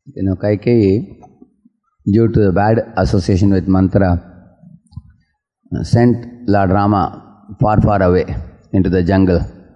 Kaikeyi, due to the bad association with mantra, sent Lord Rama far, far away into the jungle.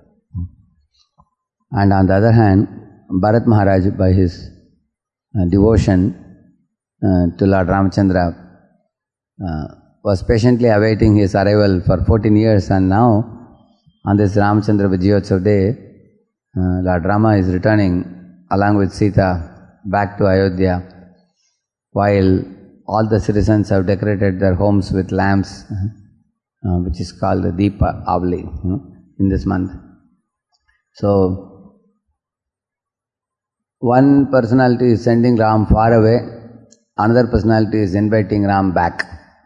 And on the other hand, Bharat Maharaj, by his devotion to Lord Ramachandra, was patiently awaiting his arrival for 14 years, and now, on this Ramachandra Vijayotsav day, Lord Rama is returning along with Sita back to Ayodhya, while all the citizens have decorated their homes with lamps, which is called the Deepa Avli, in this month. So, one personality is sending Ram far away, another personality is inviting Ram back.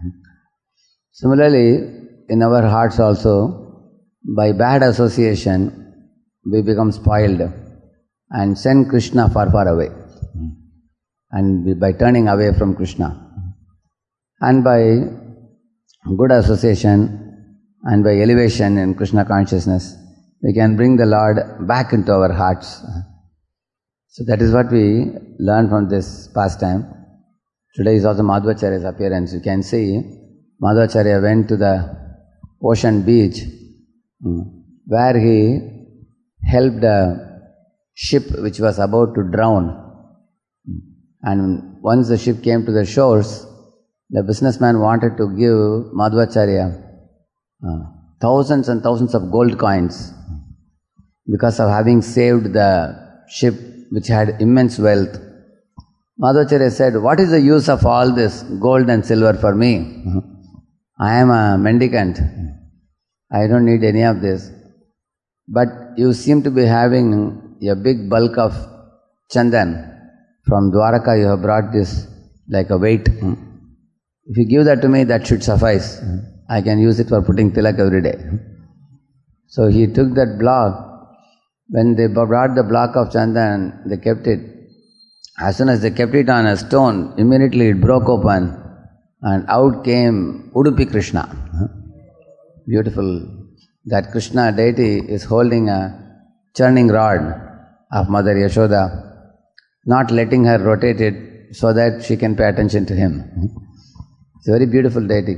Similarly, in our hearts also, by bad association, we become spoiled and send Krishna far, far away. And by turning away from Krishna. And by good association and by elevation in Krishna consciousness, we can bring the Lord back into our hearts. So that is what we learn from this pastime. Today is also Madhvacharya's appearance. You can see Madhvacharya went to the ocean beach where he helped a ship which was about to drown. And once the ship came to the shores, the businessman wanted to give Madhvacharya thousands and thousands of gold coins because of having saved the ship which had immense wealth. Madhvacharya said, "What is the use of all this gold and silver for me? I am a mendicant. I don't need any of this. But you seem to be having a big bulk of chandan. From Dwaraka you have brought this like a weight. If you give that to me, that should suffice. I can use it for putting tilak every day." So he took that block. When they brought the block of chandan, they kept it. As soon as they kept it on a stone, immediately it broke open and out came Udupi Krishna. Beautiful. That Krishna deity is holding a churning rod of Mother Yashoda, not letting her rotate it so that she can pay attention to him. It's a very beautiful deity.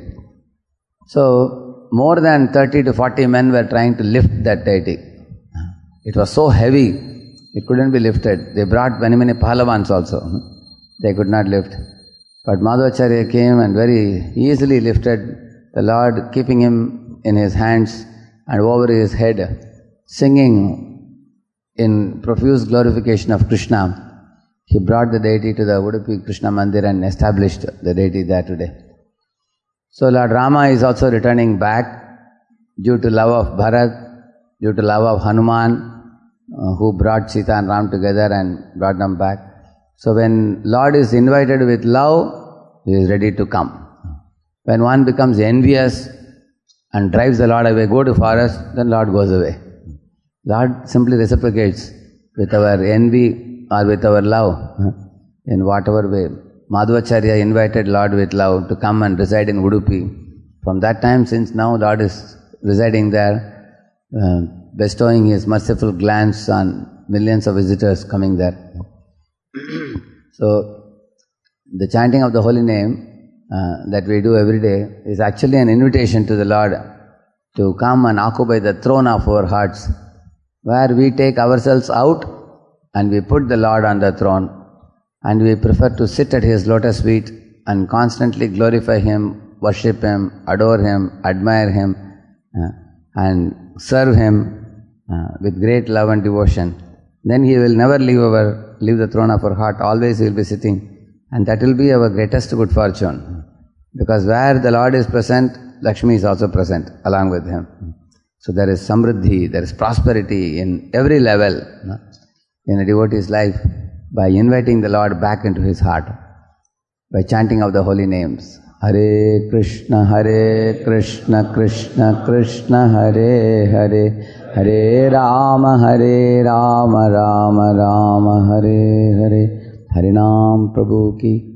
So, more than 30 to 40 men were trying to lift that deity. It was so heavy, it couldn't be lifted. They brought many, many Pahalavans also. They could not lift. But Madhvacharya came and very easily lifted the Lord, keeping him in his hands and over his head, singing in profuse glorification of Krishna. He brought the deity to the Udupi Krishna Mandir and established the deity there today. So Lord Rama is also returning back due to love of Bharat, due to love of Hanuman, who brought Sita and Ram together and brought them back. So when Lord is invited with love, he is ready to come. When one becomes envious and drives the Lord away, go to forest, then Lord goes away. Lord simply reciprocates with our envy or with our love in whatever way. Madhvacharya invited Lord with love to come and reside in Udupi. From that time, since now Lord is residing there, bestowing his merciful glance on millions of visitors coming there. So, the chanting of the holy name that we do every day is actually an invitation to the Lord to come and occupy the throne of our hearts, where we take ourselves out and we put the Lord on the throne, and we prefer to sit at his lotus feet and constantly glorify him, worship him, adore him, admire him, and serve him with great love and devotion. Then he will never leave the throne of our heart. Always he will be sitting, and that will be our greatest good fortune, because where the Lord is present, Lakshmi is also present along with him. So there is samriddhi, there is prosperity in every level in a devotee's life by inviting the Lord back into his heart, by chanting of the holy names. Hare Krishna, Krishna Krishna, Hare Hare, Hare Rama, Rama Rama, Hare Hare. Harinam Prabhu ki